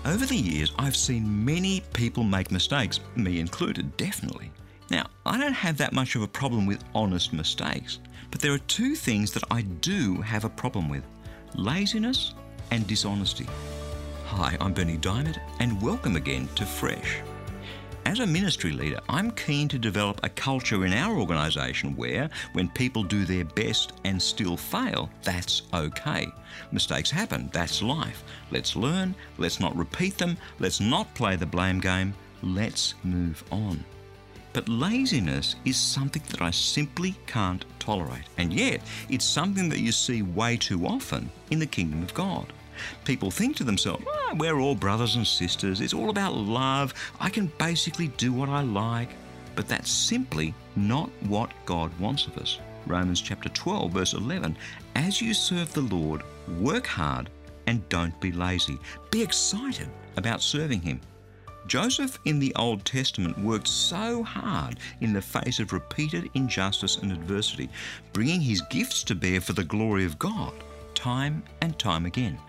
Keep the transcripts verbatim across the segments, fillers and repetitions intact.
Over the years, I've seen many people make mistakes, me included, definitely. Now, I don't have that much of a problem with honest mistakes, but there are two things that I do have a problem with: laziness and dishonesty. Hi, I'm Berni Dymet, and welcome again to Fresh. As a ministry leader, I'm keen to develop a culture in our organisation where, when people do their best and still fail, that's okay. Mistakes happen, that's life. Let's learn, let's not repeat them, let's not play the blame game, let's move on. But laziness is something that I simply can't tolerate, and yet it's something that you see way too often in the kingdom of God. People think to themselves, oh, we're all brothers and sisters, it's all about love, I can basically do what I like. But that's simply not what God wants of us. Romans chapter twelve verse eleven, as you serve the Lord, work hard and don't be lazy. Be excited about serving Him. Joseph in the Old Testament worked so hard in the face of repeated injustice and adversity, bringing his gifts to bear for the glory of God, time and time again.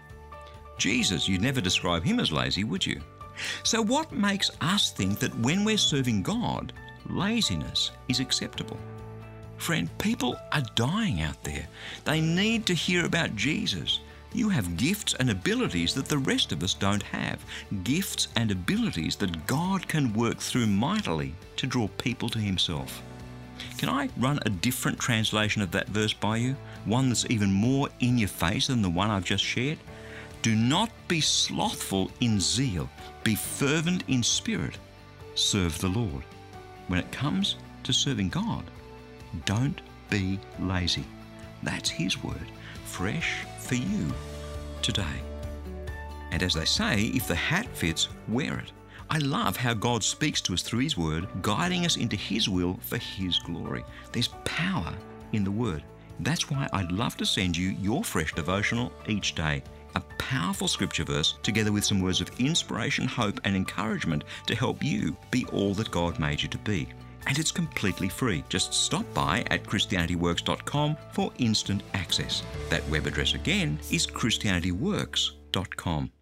Jesus, you'd never describe him as lazy, would you? So what makes us think that when we're serving God, laziness is acceptable? Friend, people are dying out there. They need to hear about Jesus. You have gifts and abilities that the rest of us don't have. Gifts and abilities that God can work through mightily to draw people to Himself. Can I run a different translation of that verse by you? One that's even more in your face than the one I've just shared? Do not be slothful in zeal. Be fervent in spirit. Serve the Lord. When it comes to serving God, don't be lazy. That's His word, fresh for you today. And as they say, if the hat fits, wear it. I love how God speaks to us through His word, guiding us into His will for His glory. There's power in the word. That's why I'd love to send you your fresh devotional each day. A powerful scripture verse together with some words of inspiration, hope and encouragement to help you be all that God made you to be. And it's completely free. Just stop by at christianity works dot com for instant access. That web address again is christianity works dot com.